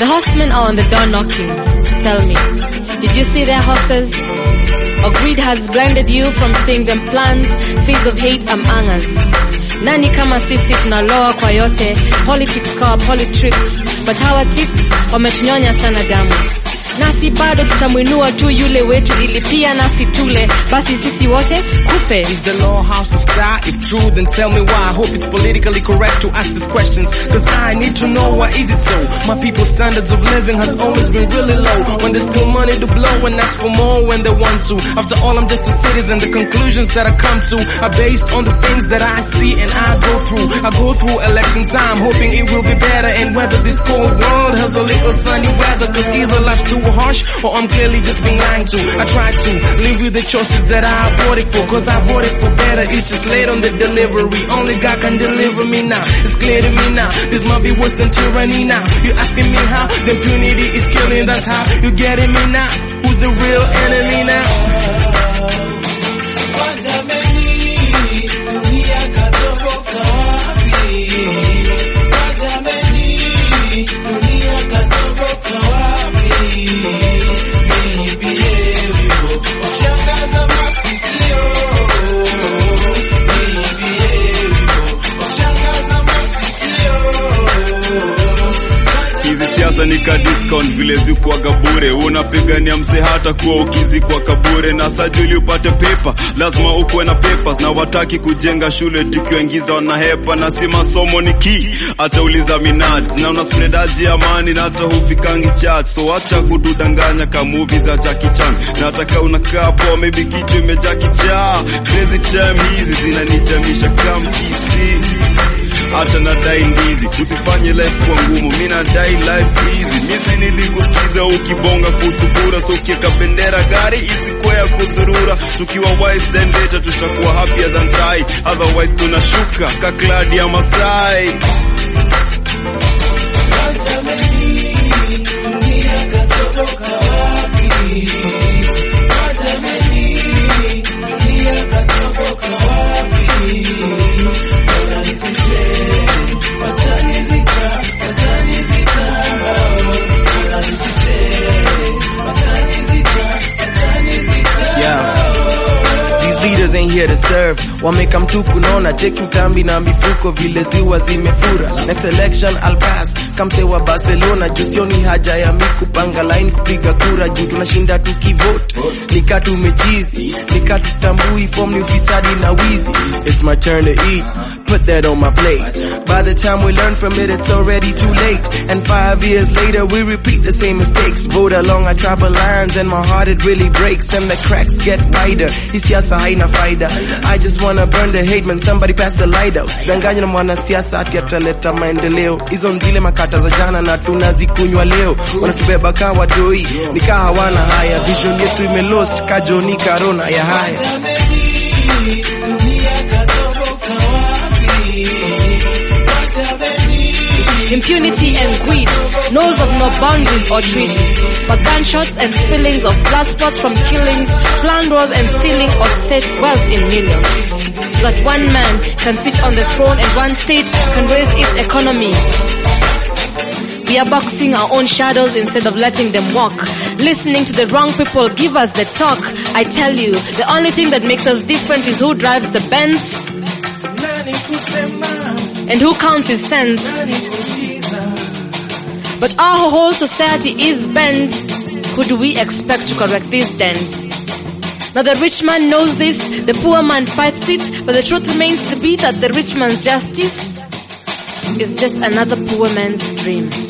The horsemen are on the door knocking. Tell me, did you see their horses? Or greed has blinded you from seeing them plant seeds of hate among us? Nani kama sisi tunaloa kwa yote, politics kwa politics, but our tips wametunyonya sana damu. Nasi bado tutamuinua tu yule wetu ili pia nasi tule, basi sisi wote kupe. Is the law house to sky? If true, then tell me why. I hope it's politically correct to ask these questions, cause I need to know why is it so? My people's standards of living has always been really low. When there's still money to blow and ask for more when they want to. After all, I'm just a citizen. The conclusions that I come to are based on the things that I see and I go through. I go through election time hoping it will be better and weather this cold world has a little sunny weather, cause either life's too harsh or I'm clearly just being lied to. I try to live with the choices that I voted for, cause I voted for better. It's just late on the delivery. Only God can deliver me now. It's clear to me now. This might be worse than tyranny now. You asking me how? The impunity is killing. That's how you getting me now. Who's the real enemy now? Siasa nika discount vile zikuwaga bure. Unapigania mse hata kuwa ukizi kwa kabure. Na sajili upate paper, lazima ukuwe na papers. Na wataki kujenga shule tukiwaingiza wanahepa. Na si masomo ni key, hata uliza minaj. Na unaspreadaji amani na hata hufikangi church. So wacha kududanganya ka movie za Jackie Chan. Na hata unakaa poa maybe kitu imejaa kichaa. Crazy time hizi zinanijamisha kama kisi. Hata nadai ndizi, usifanye life kwa ngumu. Mimi nadai life easy. Mimi nilikusikiza ukibonga kusukura. So kieka bendera gari isikuwe ya kuzurura. Tukiwa wise then later tutakuwa happier than sai. Otherwise tunashuka kakladi ya Masai. Leaders ain't here to serve. Wameka mtuku naona cheki utambi na mifuko vile ziwa zimefura. Next election I'll pass kamse wa Barcelona. Jusioni haja ya mikupanga line kupiga kura. Juu tunashinda tukivote nikatu mechizi, nikatu tambui form ni ufisadi na wizi. It's my turn to eat, put that on my plate. By the time we learn from it, it's already too late. And 5 years later we repeat the same mistakes. Vote along our tribal lines and my heart it really breaks. And the cracks get wider. Siasa haina faida. I just wanna burn the hate man, somebody pass the light out. Danganya na mwana siasa ati ataleta maendeleo. Hizo nzile makata za jana na tunazikunywa leo. Wanatubeba kawa doi, nika hawana haya. Vision yetu ime lost, kajoni karona ya haya. Impunity and greed knows of no boundaries or treaties, but gunshots and spillings of blood spots from killings, planned wars and stealing of state wealth in millions, so that one man can sit on the throne and one state can raise its economy. We are boxing our own shadows instead of letting them walk. Listening to the wrong people give us the talk. I tell you, the only thing that makes us different is who drives the Benz and who counts his cents. But our whole society is bent. Who do we expect to correct this dent? Now the rich man knows this, the poor man fights it, but the truth remains to be that the rich man's justice is just another poor man's dream.